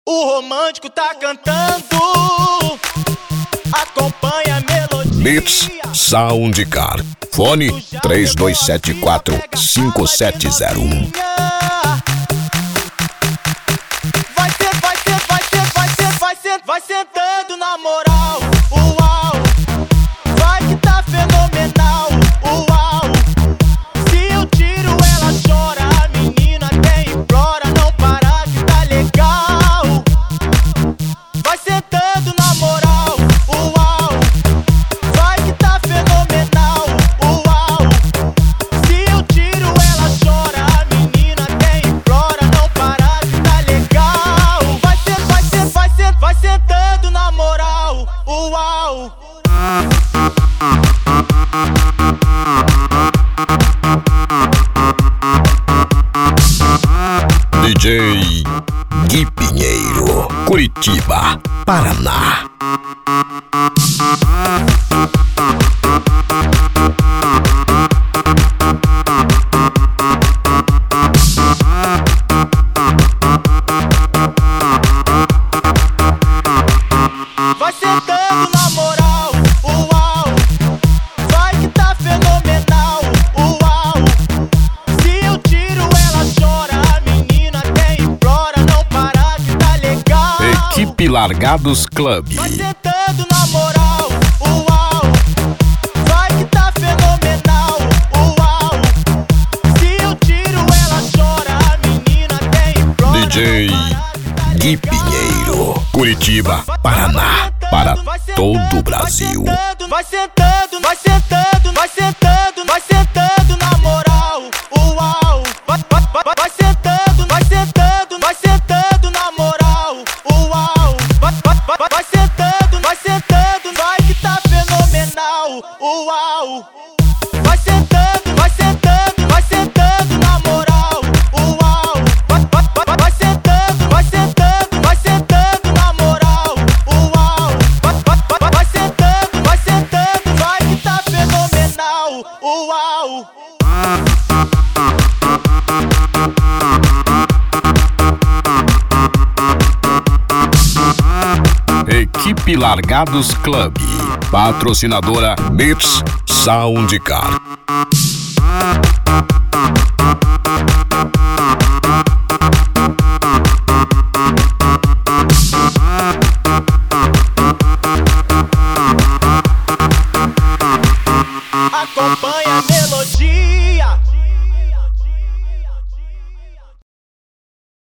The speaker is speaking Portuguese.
O romântico tá cantando, acompanha a melodia. Mix Soundcar. Fone 3274-5701. Vai sentando na moral, uau. Vai que tá fenomenal, uau. Se eu tiro ela chora, a menina até implora. Não para que tá legal. Vai sentando na moral, uau. Vai que tá fenomenal, uau. Se eu tiro ela chora, a menina até implora. Não para que tá legal. Vai sentando na moral, uau. DJ Gui Pinheiro, Curitiba, Paraná. Vai sentando na moral, uau. Vai que tá fenomenal, uau. Se eu tiro ela chora, a menina até implora. Não para que tá legal. Equipe Largados Club. Vai sentando na moral, uau. Vai que tá fenomenal, uau. Se eu tiro ela chora, a menina até implora. DJ Gui Pinheiro, Curitiba, Paraná, para todo o Brasil. Vai sentando na moral, uau. Vai sentando na moral, uau. Vai sentando, vai que tá fenomenal, uau. Vai sentando na moral, uau. Vai sentando na moral, uau. Vai sentando, vai que tá fenomenal, uau. Equipe Largados Club. Patrocinadora Mix Soundcar.